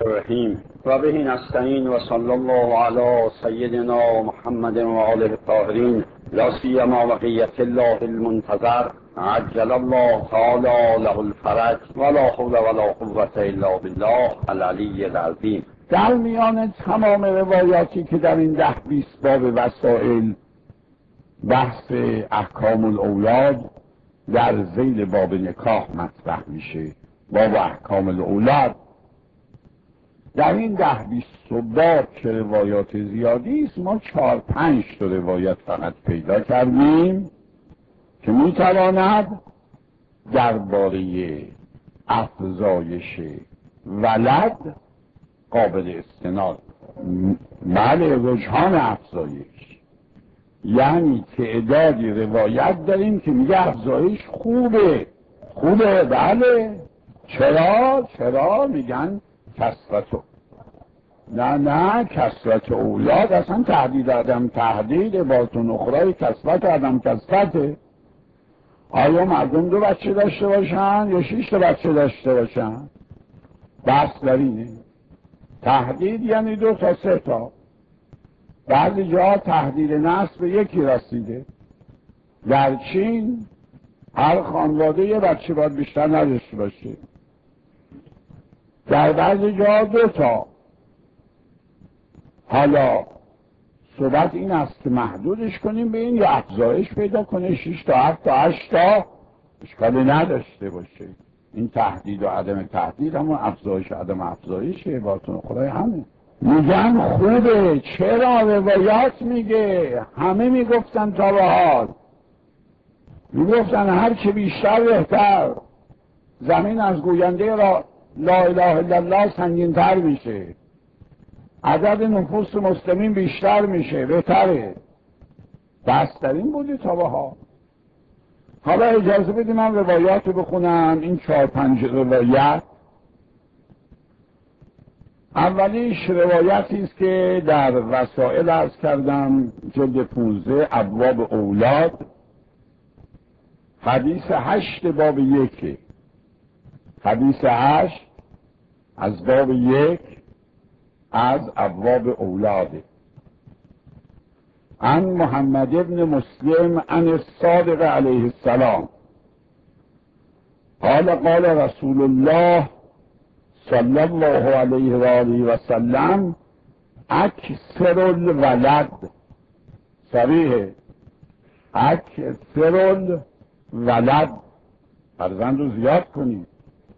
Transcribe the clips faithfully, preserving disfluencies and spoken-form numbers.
الرحیم و به نستعین و صلی الله علی سیدنا محمد و آله الطاهرین لا سیما بقیة الله المنتظر عجل الله تعالی له الفرج ولا حول ولا قوة الا بالله العلی العظیم. در میان تمام روایاتی که در این ده بیست باب وسائل بحث احکام الاولاد در ذیل باب نکاح مطرح میشه، باب احکام الاولاد، در این ده بیست باب که روایات زیادی است، ما چهار پنج تا روایت فقط پیدا کردیم که میتواند درباره افزایش ولد قابل استناد. بله، رجحان افزایش، یعنی تعدادی روایت داریم که میگه افزایش خوبه خوبه بله. چرا؟ چرا میگن کثرت، نه نه کثرت اولاد اصلا تهدید آدم تهدید باتون اخرای کثرت آدم کثرته. آیا مردم دو بچه داشته باشن یا شش تا بچه داشته باشن؟ بس در اینه. تهدید یعنی دو تا سه تا. بعضی جا تهدید نسل به یکی رسیده. در چین هر خانواده یه بچه باید بیشتر نداشته باشه، در بعضی جا دو تا. حالا صحبت این است که محدودش کنیم به این یا افزایش پیدا کنه شش تا هفت تا هشت تا اشکالی نداشته باشه. این تهدید و عدم تهدید همون افزایش و عدم افزایشه، باتون خدای همه. میگن خوبه. چرا؟ روایات میگه، همه میگفتن تا به حال میگفتن هر چه بیشتر بهتر. زمین از گوینده را لا اله الا الله سنگین‌تر میشه، عدد نفوس مسلمین بیشتر میشه، بهتره. دست در این بودی تا به حال. حالا اجازه بدید من روایات بخونم، این چهار پنج روایت. اولیش روایتی است که در وسائل عرض کردم، جلد پونزده ابواب اولاد، حدیث هشت باب یک، حدیث هشت از باب یک از ابواب اولاده. عن محمد ابن مسلم عن الصادق علیه السلام قال قال رسول الله صلی الله علیه و آله و سلم اکثر الولد، صریح اکثر الولد، فرزند رو زیاد کنید.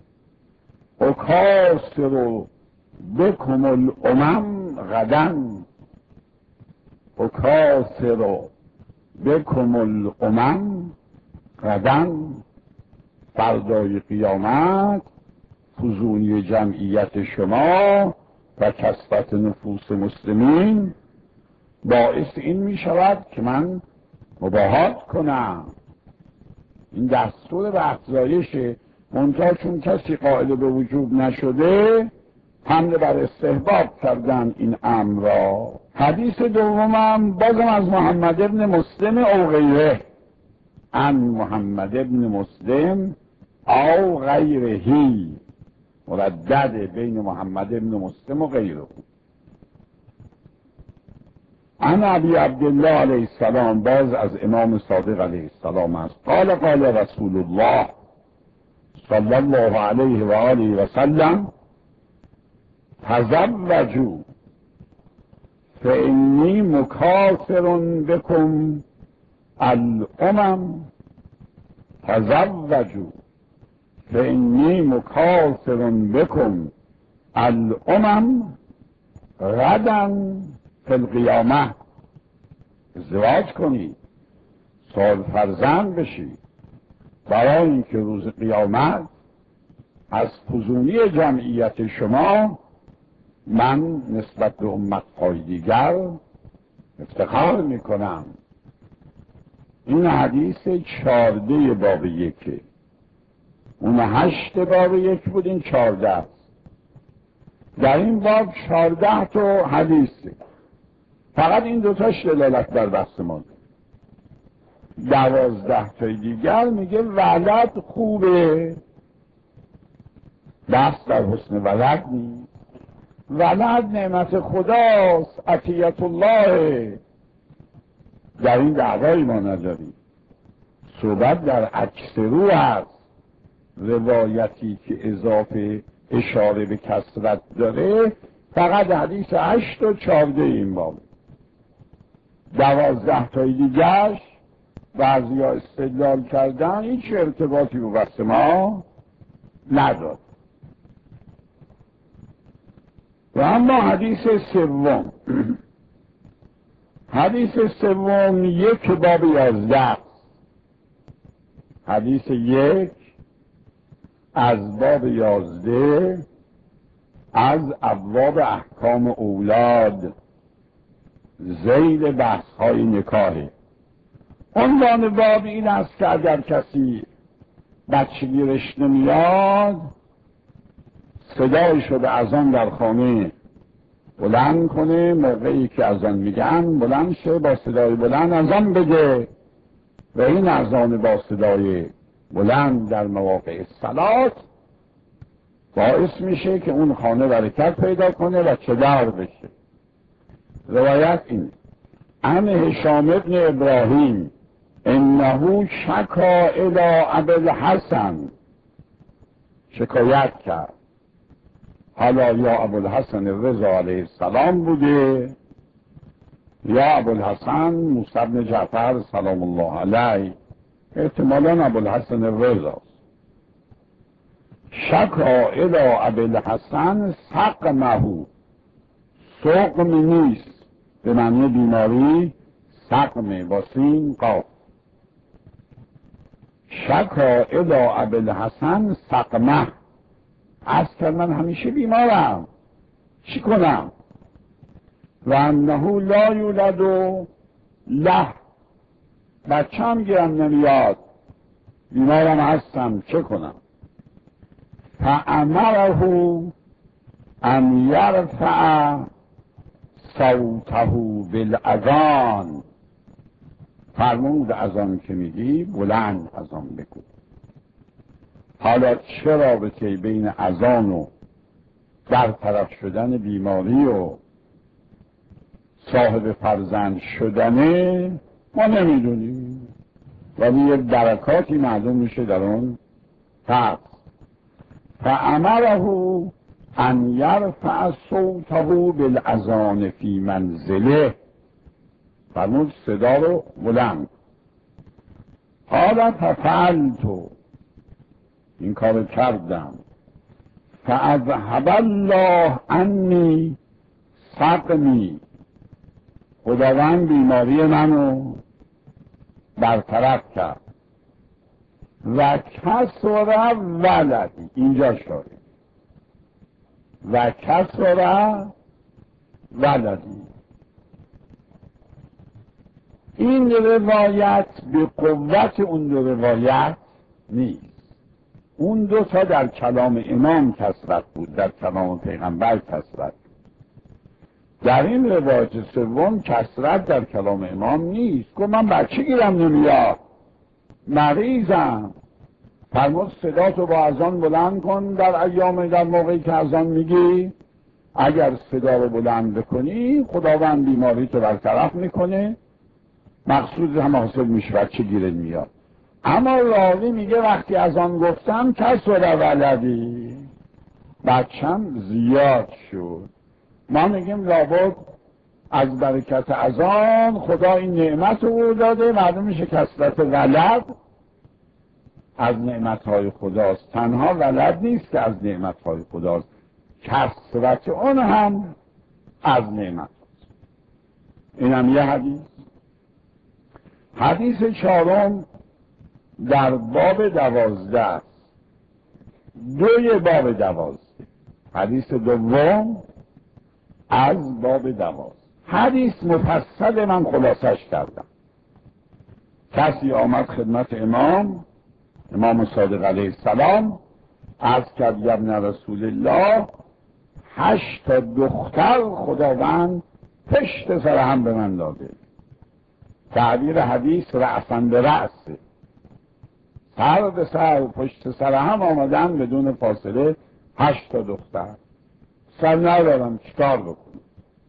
اکاسر بکم الامم غدن، اکاسر بکم الامم غدن، فردای قیامت فزونی جمعیت شما و کثرت نفوس مسلمین باعث این می شود که من مباهات کنم. این دستور به افزایشه، منتها چون کسی قائل به وجوب نشده حمله بر استحباب کردن این امر را. حدیث دومم بازم از محمد ابن مسلم او غیره، عن محمد ابن مسلم او غیرهی، مردد بین محمد ابن مسلم و غیره. عن ابی عبدالله علیه السلام، باز از امام صادق علیه السلام است، قال قال رسول الله صلی الله علیه و آله و سلم تزوجوا فانی مکاثر بکم الامم، تزوجوا فانی مکاثر بکم الامم غدا فی القیامه. ازدواج کنید، سال فرزند بشید، برای اینکه روز قیامت از فزونی جمعیت شما من نسبت به امت‌های دیگر افتخار میکنم. این حدیث چارده باب یکه، اون هشت باب یک بود، این چارده است. در این باب چارده تا حدیثه، فقط این دوتاش دلالت بر بحث ما. دوازده تا دیگر میگه ولد خوبه، بحث در حسن ولد نیست. ولد نعمت خداست، عطیت الله. در این دعوایی ما نداریم. صحبت در عکس رو هست. روایتی که اضافه اشاره به کثرت داره فقط حدیث هشت و چارده این باب. دوازده تای دیگرش بعضی ها استدلال کردن هیچ ارتباطی با بحث ما نداد. و اما حدیث سوم حدیث سوم یک باب یازده، حدیث یک از باب یازده از ابواب احکام اولاد ذیل بحث های نکاحه. عنوان باب این است که اگر کسی بچگیرش نمیاد صدایشو به اذان در خانه بلند کنه، موقعی که اذان میگن بلند شه، با صدای بلند اذان بگه و این اذان با صدای بلند در مواقع صلات باعث میشه که اون خانه برکت پیدا کنه و چدار بشه. روایت این عن هشام ابن ابراهیم انه شکا الی ابوالحسن، شکایت کرد. حالا یا ابوالحسن رضا علیه السلام بوده یا ابوالحسن موسی بن جعفر سلام الله علیه، احتمالا ابوالحسن رضا. شکا الی ابوالحسن سقمه، سقم نیست به معنی بیماری، سقمه با سین قاف. شکا الی ابوالحسن سقمه، از که من همیشه بیمارم چی کنم؟ و انه لا یولد له، بچم گیرم نمیاد، بیمارم هستم چه کنم؟ فامره ان یرفع صوته بالاذان، فرمود اذان که میگی بلند اذان بگو. حالا چه رابطه بین اذان و برطرف شدن بیماری و صاحب فرزند شدنه ما نمیدونیم، ولی یک درکاتی معلوم میشه در اون پس. فامره ان یرفع صوته بالاذان فی منزله، فرمود صدا رو بلند. حالا ففعلت، این کار کردم. فاذهب الله عنی سقمی، خداوند بیماری منو برطرف کرد. و کسر ولدی، اینجا شده و کسر ولدی. این روایت به قوت اون دو روایت نیست. اون دو تا در کلام امام کثرت بود، در کلام پیغمبر کثرت بود. در این روایت سوم کثرت در کلام امام نیست. گفت من بچه گیرم نمیاد، مریضم، فرمود صداتو با اذان بلند کن در ایام، در موقعی که اذان میگی اگر صدا رو بلند بکنی خداوند بیماری تو برطرف میکنه، مقصود هم حاصل میشه، بچه گیرت میاد. اما راوی میگه وقتی اذان گفتم کسر ولدی، بچم زیاد شد. ما میگیم لابد از برکت اذان خدا این نعمت رو داده، معلوم میشه کثرت ولد از نعمتهای خداست. تنها ولد نیست که از نعمتهای خداست، کثرت اون هم از نعمت هست. این هم یه حدیث. حدیث چهارم در باب دوازده است، دوی باب دوازده، حدیث دوم از باب دوازده. حدیث مفصل من خلاصش کردم. کسی آمد خدمت امام امام صادق علیه السلام، عرض کرد یا ابن رسول الله، هشت تا دختر خداوند پشت سر هم به من داده. تعبیر حدیث رأسن به رأسه، سر به سر و پشت سر هم آمدن بدون فاصله هشت تا دختر. سر ندارم چیکار بکنم.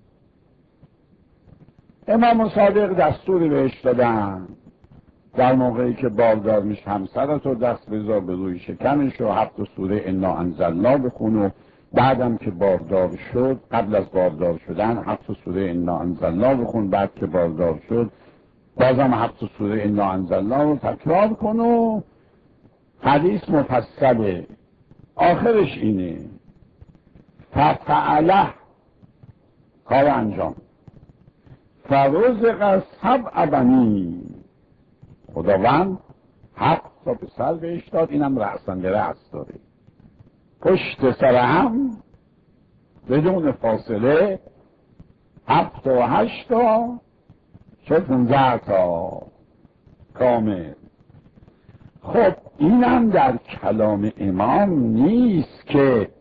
امام صادق دستوری بهش دادن در موقعی که باردار میشه همسرت رو دست بذار به روی شکمش و هفت سوره انا انزلنا بخون و بعدم که باردار شد، قبل از باردار شدن هفت سوره انا انزلنا بخون، بعد که باردار شد بازم هفت سوره انا انزلنا رو تکرار کن. و حدیث مفصله، آخرش اینه ففعله، کار انجام، فرزق سبع بنین، خداوند هفت تا پسر بهش داد، اینم رأسن به رأس داره، پشت سر هم بدون فاصله هفت و هشت تا شد پونزده تا کامل. خب اینم در کلام امام نیست که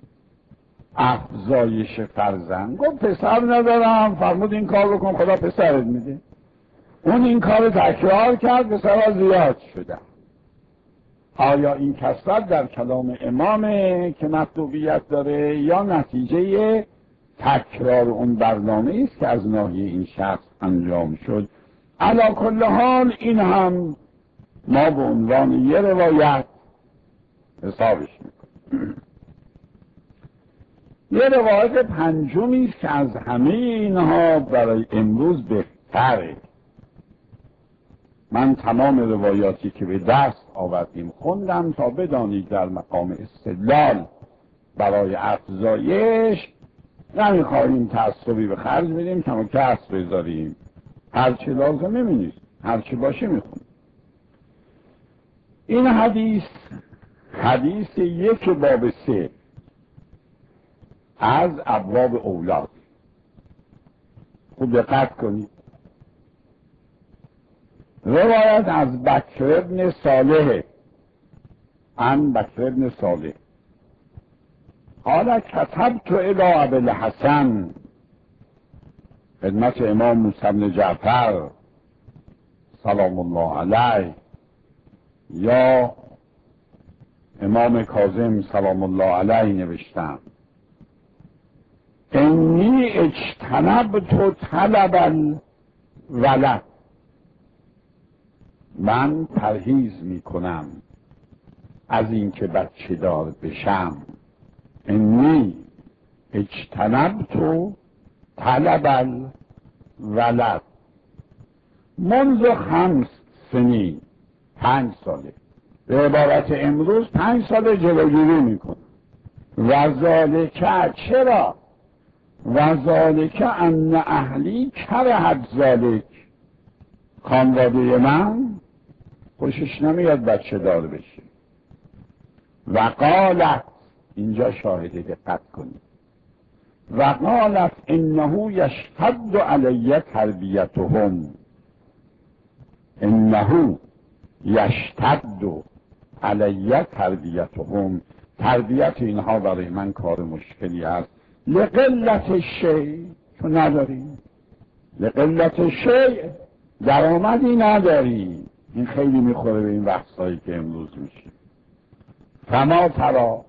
افزایش فرزند. گفت پسر ندارم، فرمود این کار بکن خدا پسرت میده. اون این کار تکرار کرد، پسرها زیاد شدن. آیا این کثرت در کلام امامه که مطلوبیت داره یا نتیجه تکرار اون برنامه است که از ناحیه این شخص انجام شد؟ علی کل حال این هم ما به عنوان یه روایت حسابش میکنیم. یه روایت پنجمی است که از همه اینها برای امروز بهتره. من تمام روایاتی که به دست آوردیم خوندم تا بدانید در مقام استدلال برای افزایش نمیخواهیم تعصبی به خرج بدیم، کم و کسر بذاریم، هرچی لازمه نیست، هرچی باشه میخونیم. این حدیث حدیث یک باب سه از ابواب اولاد. خوب دقت کنید. روایت از بکر ابن صالح عن بکر ابن صالح قال كتبت الى ابي الحسن، خدمت امام موسی بن جعفر سلام الله علیه یا امام کاظم سلام الله علیه نوشتم انی اجتنبت طلب الولد، من پرهیز می کنم از اینکه بچه دار بشم. انی اجتنبت طلب الولد منذ خمس سنین، پنج ساله، به عبارت امروز پنج ساله جلوگیری می کنم. و ذالک، چرا؟ و ذالک ان اهلی کرهت ذالک، خانواده من خوشش نمیاد بچه دار بشه. و قالت، اینجا شاهده دقت کنید، و قالت انه یشتد علی تربیتهم، انه یشتد علی تربیتهم، تربیت اینها برای من کار مشکلی است. لقلت شیء، چون نداریم، لقلت شیء، درآمدی نداری. این خیلی میخوره به این بحثایی که امروز میشه. فما ترا،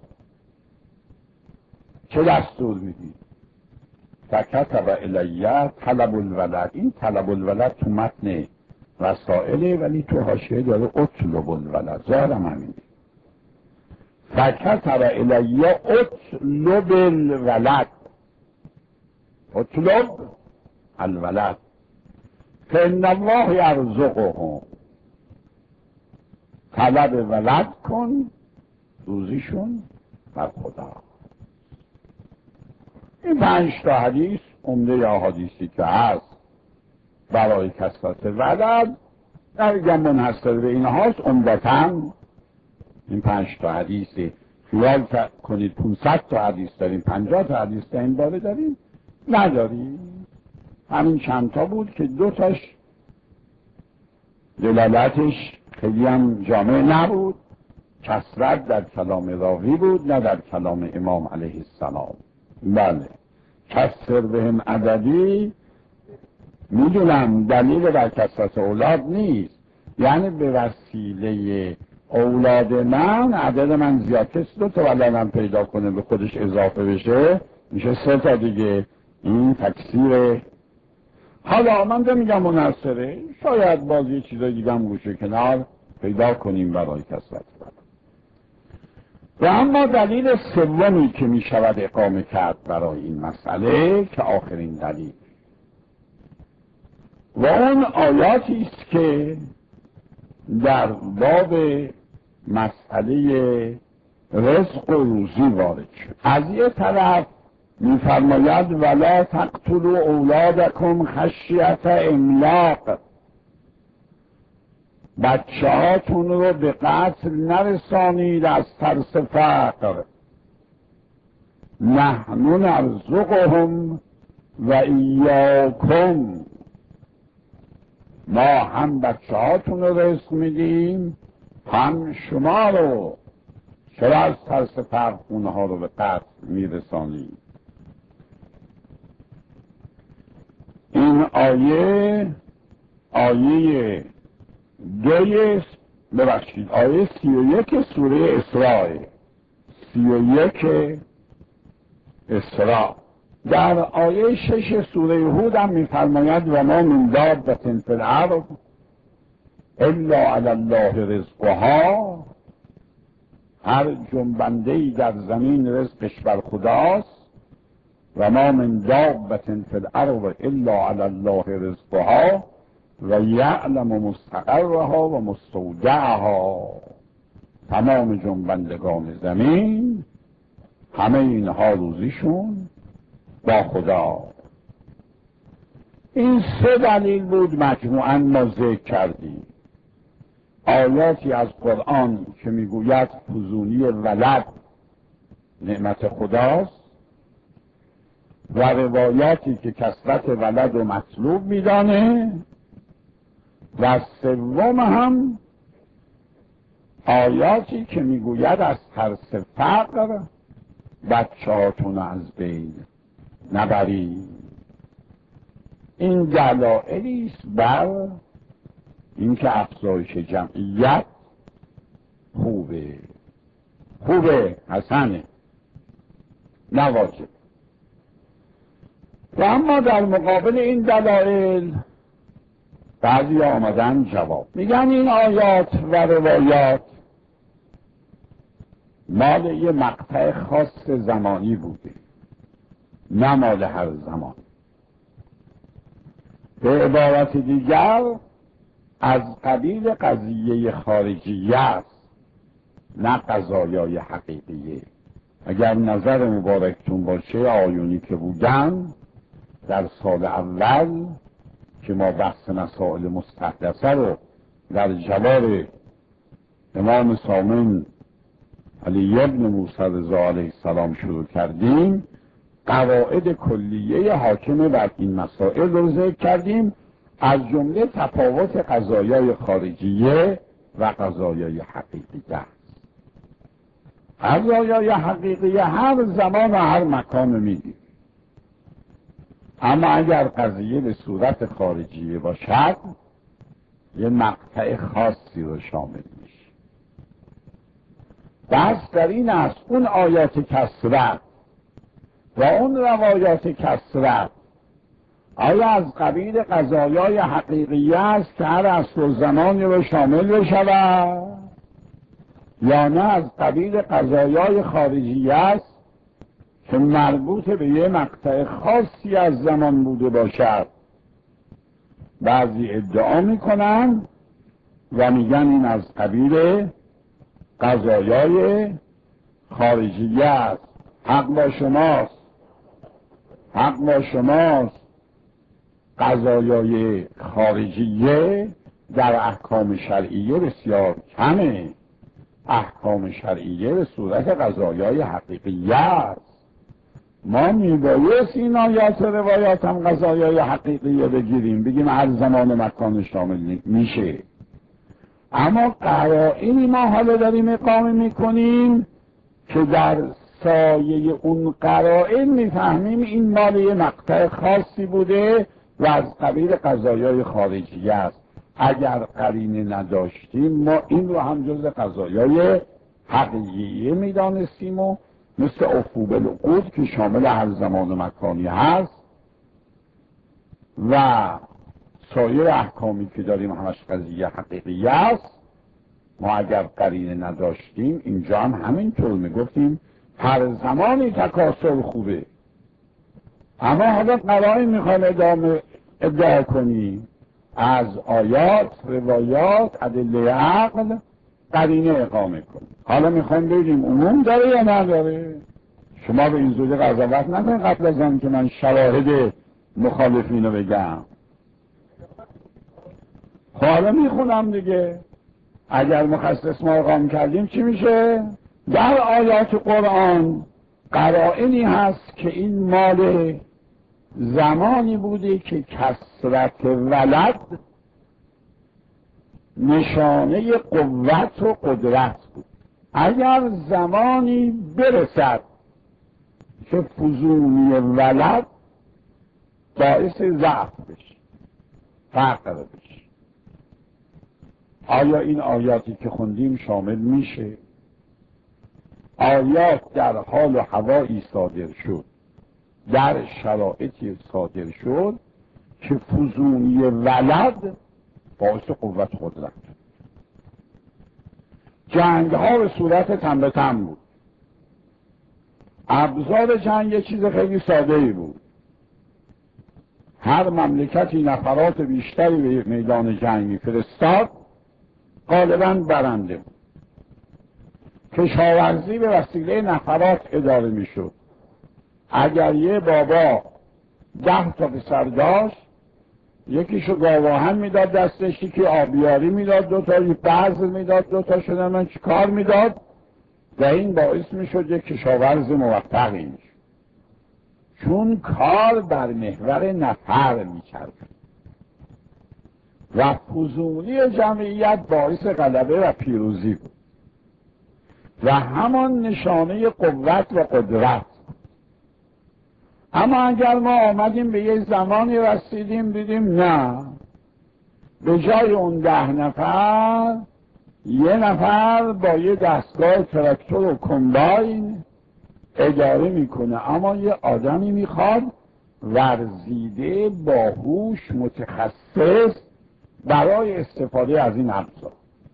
چه دستور میدی؟ فکتب الیه طلب الولد، این طلب الولد تو متن رسائله ولی تو حاشیه داره اطلب الولد، ظاهرم همینه. فکتب الیه اطلب الولد، اطلب الولد فان الله یرزقهم، طلب ولد کن، روزیشون بر خدا. این پنج تا حدیث عمده احادیثی که هست برای کثرت ولد، نمیگم منحصر به اینهاست، عمدتاً این پنج تا حدیث. خیال کنید پانصد تا حدیث داریم، پنجاه تا حدیث در این باره داریم؟ نداریم. همین چند تا بود که دو تاش دلالتش خیلی هم جامع نبود، کثرت در کلام راوی بود نه در کلام امام علیه السلام. بله، کثر بهم عددی میدونم دلیل بر کثرت اولاد نیست، یعنی به وسیله اولاد من عدد من زیاد، کسی دو تا ولدم پیدا کنه به خودش اضافه بشه میشه سه تا دیگه. این تکثیر. حالا من نمیگم منحصره، شاید باز یه چیزای دیگه هم گوشه کنار پیدا کنیم برای کسرت. و اما دلیل سومی که می شود اقامه کرد برای این مسئله که آخرین دلیل و اون آیاتی است که در باب مسئله رزق و روزی وارد شد. از یه طرف می‌فرماید ولا تقتلوا اولادکم خشیة املاق، بچه هاتون رو به قتل نرسانید از ترس فقر، نحن نرزقهم و ایاکم، ما هم بچه هاتون رو رزق میدیم هم شما رو، چرا از ترس فقر اونها رو به قتل میرسانید. این آیه آیه دوی ببخشید آیه سی و یک سوره اسراء، سی و یک اسراء. در آیه شش سوره هود هم میفرماید و ما من دابة فی الارض الا علی الله رزقها، هر جنبنده‌ای در زمین رزقش بر خداست. و ما من دابة فی الارض الا علی الله رزقها و یعلم مستقرها و مستودعها، تمام جنبندگان زمین همه اینها روزیشون با خدا. این سه دلیل بود مجموعاً ما ذکر کردیم. آیاتی از قرآن که میگوید فزونی ولد نعمت خداست و روایاتی که کثرت ولد و مطلوب میدانه، و سوم هم آیاتی که میگوید از ترس فقر بچه‌هاتون از بین نبرید. این دلایلی است بر اینکه افزایش جمعیت خوبه خوبه حسنه نواجب. و اما در مقابل این دلایل بعضی آمدن جواب میگن این آیات و روایات مال یه مقطع خاص زمانی بوده، نه مال هر زمان. به عبارت دیگر از قبیل قضیه خارجیه است، نه قضایای حقیقیه. اگر نظر مبارکتون باشه آیونی که بودن در سال اول که ما بحث مسائل مستحدثه رو در جوار امام سامن علی ابن موسی رضا علیه السلام شروع کردیم، قواعد کلیه حاکم بر این مسائل رو ذکر کردیم، از جمله تفاوت قضایای خارجیه و قضایای حقیقیه است. قضایای حقیقیه هر زمان و هر مکان میدیم، اما اگر قضیه به صورت خارجیه باشد یه مقطع خاصی رو شامل میشه. بس در این است اون آیات کثرت و اون روایات کثرت آیا از قبیل قضایای حقیقیه است که هر عصر و زمانی رو شامل بشود، یا نه از قبیل قضایای خارجیه است که مربوط به یه مقطع خاصی از زمان بوده باشد. بعضی ادعا میکنن و میگن این از قبیل قضایای خارجیه است. حق با شماست، حق با شماست. قضایای خارجیه در احکام شرعیه بسیار کمه، احکام شرعیه به صورت قضایای حقیقیه است. ما میبایست این آیات روایات هم قضایای حقیقیه بگیریم، بگیم هر زمان و مکان شامل میشه، اما قرائنی ما حالا داریم اقامه میکنیم که در سایه اون قرائن میفهمیم این مال یه مقطع خاصی بوده و از قبیل قضایای خارجیه است. اگر قرینه نداشتیم ما این رو هم جز قضایای حقیقیه میدانستیم و مثل افو بالعقود که شامل هر زمان و مکانی هست و سایر احکامی که داریم همش قضیه حقیقی است. ما اگر قرینه نداشتیم اینجا هم همینطور میگفتیم هر زمانی تکاسل خوبه، اما حالا قرائن میخوایم ادامه ادعا کنیم از آیات، روایات، ادله عقل قرینه اقامه کنیم. حالا میخوایم بگیم عموم داره یا نداره. شما به این زودی قضاوت نکنید قبل از آن که من شواهد مخالفین رو بگم. حالا میخونم دیگه. اگر مخصص ما اقام کردیم چی میشه؟ در آیات قرآن قرائنی هست که این مال زمانی بوده که کثرت ولد نشانه قوت و قدرت بود. اگر زمانی برسد که فزونی ولد باعث ضعف بشه، فقر بشه، آیا این آیاتی که خوندیم شامل میشه؟ آیات در حال و هوایی صادر شد، در شرایطی صادر شد که فزونی ولد باعث قوت قدرت. جنگ ها به صورت تن به تن بود. ابزار جنگ یه چیز خیلی ساده ای بود. هر مملکتی نفرات بیشتری به میدان جنگ میفرستاد غالباً برنده بود. کشاورزی به وسیله نفرات اداره میشد. اگر یه بابا ده تا پسر داشت، یکیشو گاواهن میداد دستش، یکی آبیاری میداد دو تا، یک بذر میداد دو تا، شدن من چی کار میداد و این باعث میشد یک کشاورز موفقی میشد، چون کار بر محور نفر میچرخید و فزونی جمعیت باعث غلبه و پیروزی بود و همان نشانه قوت و قدرت. اما اگر ما آمدیم به یه زمانی رسیدیم دیدیم نه، به جای اون ده نفر یه نفر با یه دستگاه تراکتور و کمباین اداره میکنه، اما یه آدمی میخواد ورزیده، باهوش، متخصص برای استفاده از این ابزار.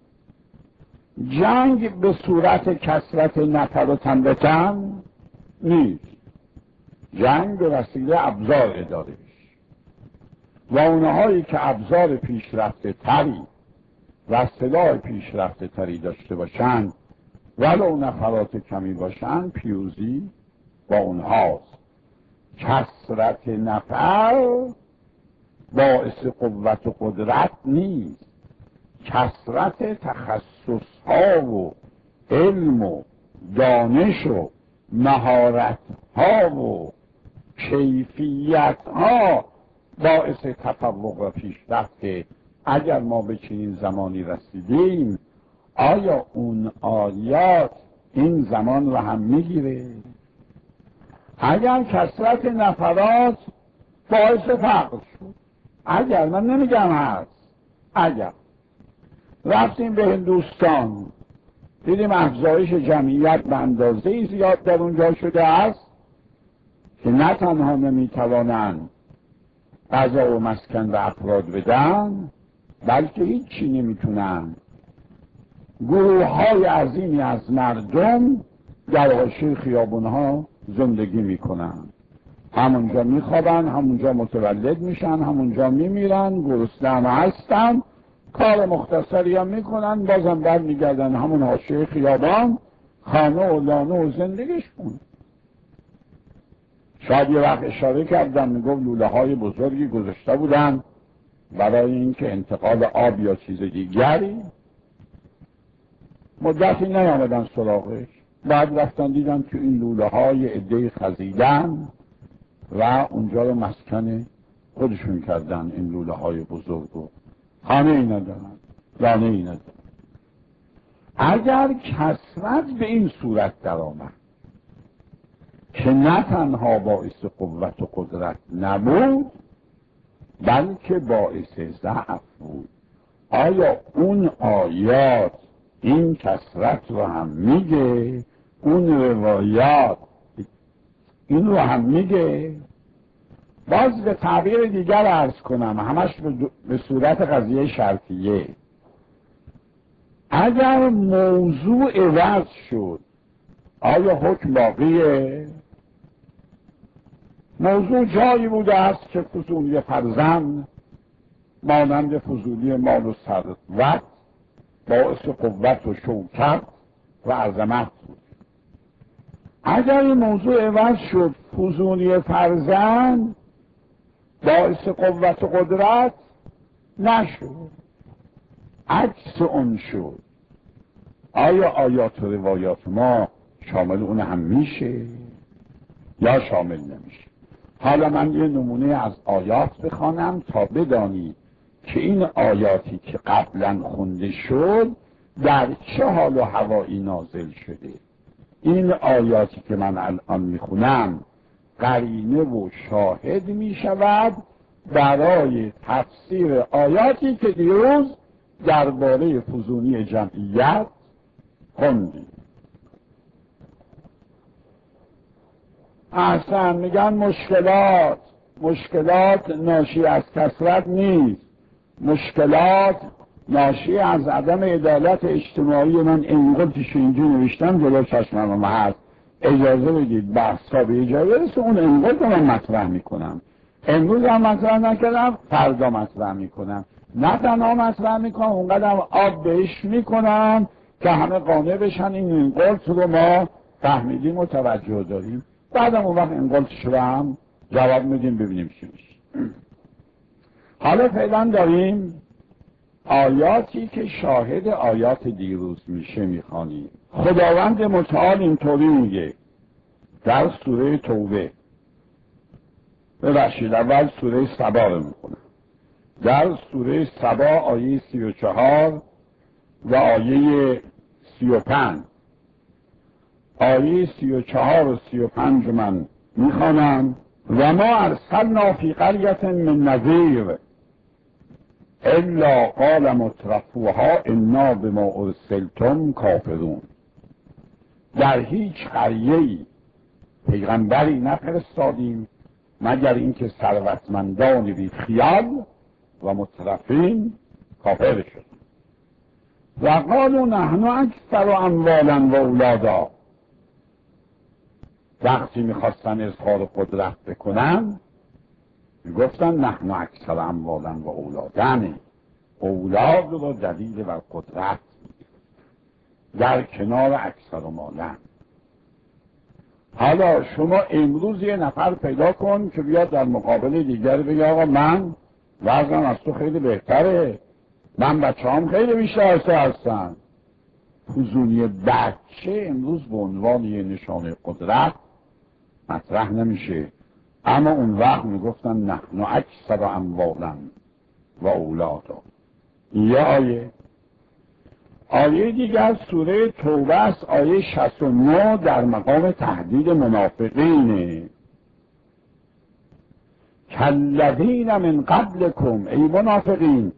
جنگ به صورت کثرت نفر و تن به تن نیست، جنگ به وسیله ابزار اداره میشه و اونهایی که ابزار پیشرفته تری و سلاح پیشرفته تری داشته باشند ولو نفرات کمی باشند پیروزی با اونهاست. کثرت نفر باعث قوت و قدرت نیست، کثرت تخصص ها و علم و دانش و مهارت ها و کیفیت ها باعث تفوق و پیشرفت. اگر ما به چنین زمانی رسیدیم آیا اون آیات این زمان رو هم میگیره؟ اگر کثرت نفرات باعث فقر شد، اگر، من نمیگم هست، اگر رفتیم به هندوستان دیدیم افزایش جمعیت به اندازه‌ای زیاد در اونجا شده است که نه تنها نمیتوانند غذا و مسکن به افراد بدن بلکه هیچی نمیتونن. گروه های عظیمی از مردم در حاشیه خیابونها زندگی میکنن، همونجا میخوابن، همونجا متولد میشن، همونجا میمیرن، گرسنه هستن، کار مختصری هم میکنن، بازم بر میگردن همون حاشیه خیابان، خانه و لانه و زندگیشون. شاید یه وقت اشاره کردم میگفت لوله های بزرگی گذاشته بودن برای اینکه انتقال آب یا چیز دیگری، مدتی نیامدن سراغش، بعد رفتن دیدن که این لوله های عده‌ای خزیدن و اونجا رو مسکن خودشون کردن. این لوله های بزرگ رو خانه ای ندارن، لانه ای ندارن. اگر کثرت به این صورت در آمد که نه تنها باعث قوت و قدرت نبود بلکه باعث ضعف بود، آیا اون آیات این کثرت رو هم میگه اون روایات این رو هم میگه. باز به تعبیر دیگر عرض کنم، همش به صورت قضیه شرطیه. اگر موضوع عوض شد آیا حکم باقیه؟ موضوع جایی بوده است که فضولی فرزند مانند فضولی مال و ثروت باعث قوت و شوکت و عظمت بود. اگر این موضوع عوض شد فضولی فرزند باعث قوت و قدرت نشد، عکس اون شد، آیا آیات و روایات ما شامل اون هم میشه یا شامل نمیشه؟ حالا من یه نمونه از آیات بخوانم تا بدانید که این آیاتی که قبلا خونده شد در چه حال و هوایی نازل شده. این آیاتی که من الان میخونم قرینه و شاهد میشود برای تفسیر آیاتی که دیروز درباره فزونی جمعیت خوندیم. احسن میگن مشکلات مشکلات ناشی از کثرت نیست، مشکلات ناشی از عدم عدالت اجتماعی. من انقدرش اینجا نوشتم جلو چشمم هست، اجازه بدید بحثا به اجازه برسه اون انقدر من مطرح میکنم. امروز هم مطرح نکردم، فردا مطرح میکنم. نه تنها مطرح میکنم، اونقدر آب بهش میکنم که همه قانع بشن این انقدر رو ما فهمیدیم و توجه داریم. بعدم اون وقت انقدرش رو هم جواب میدیم ببینیم چی میشه. حالا فعلا داریم آیاتی که شاهد آیات دیروز میشه میخوانیم. خداوند متعال اینطوری میگه در سوره توبه، ببخشید اول سوره سبا رو میخونم. در سوره سبا آیه سی و چهار و آیه سی و پنج، آیه سی و چهار و سی و پنج من میخوانم. و ما ارسلنا فی قریة من نذیر الا قال مترفوها انا بما ارسلتم کافرون. در هیچ قریه‌ای پیغمبری نفرستادیم مگر اینکه ثروتمندان بی خیال و مترفین کافر شد. و قالوا نحن اکثر اموالا و اولادا. وقتی میخواستن اظهار قدرت بکنن میگفتن نحن اکثر اموالا و اولادن. اولاد رو دلیل بر قدرت در کنار اکثر مالن. حالا شما امروز یه نفر پیدا کن که بیاد در مقابل دیگر بگه آقا من وضعم از تو خیلی بهتره، من بچه هم خیلی بیشتر از تو هستن. فزونی بچه امروز به عنوان یه نشانه قدرت مطرح نمیشه، اما اون وقت میگفتن نحن اکثر اموالا و اولادا. یه آیه آیه دیگر سوره توبه است، آیه شصت و نه در مقام تهدید منافقینه. کالذین من قبلکم، ای منافقین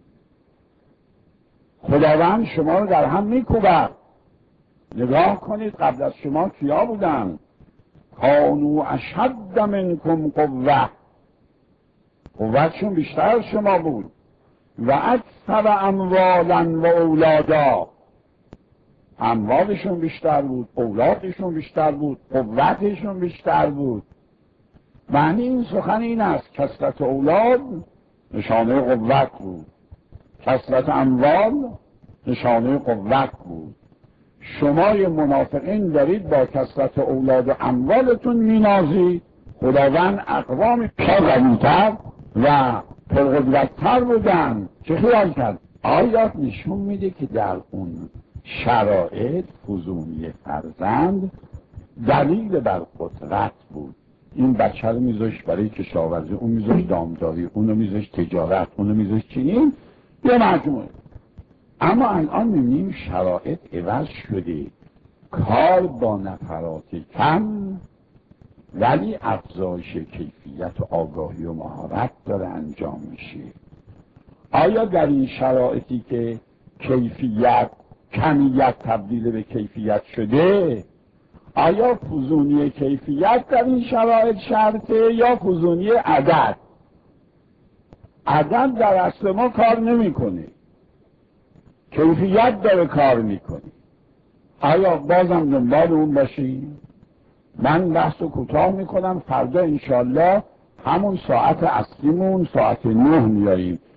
خداوند شما رو در هم میکوبد. نگاه کنید قبل از شما کیا بودن؟ کانوا اشد منکم قوه، قوتشون بیشتر از شما بود. و اکثر اموالا و اولادا، اموالشون بیشتر بود، اولادشون بیشتر بود، قوتشون بیشتر بود. معنی این سخن این است کثرت اولاد نشانه قوت بود، کثرت اموال نشانه قوت بود. شما منافقین دارید با کثرت اولاد و اموالتون مینازید. خداوند اقوام قوی‌تر و پرقدرت‌تر بودن. چه خیال کرد؟ آیات نشون میده که در اون شرایط فزونی فرزند دلیل بر قدرت بود. این بچه رو میذاشت برای کشاورزی، اون میذاشت دامداری، اونو میذاشت تجارت، اونو میذاشت چنین یه مجموعه. اما الان میبینیم شرایط عوض شده، کار با نفرات کم ولی افزایش کیفیت و آگاهی و مهارت داره انجام میشه. آیا در این شرایطی که کیفیت کمیت تبدیل به کیفیت شده، آیا فزونی کیفیت در این شرایط شرطه یا فزونی عدد؟ عدد در اصل ما کار نمیکنه، کیفیت داره کار میکنه. آیا بازم دنبال اون باشیم؟ من بحث رو کوتاه میکنم، فردا انشالله همون ساعت اصلیمون ساعت نه میاییم.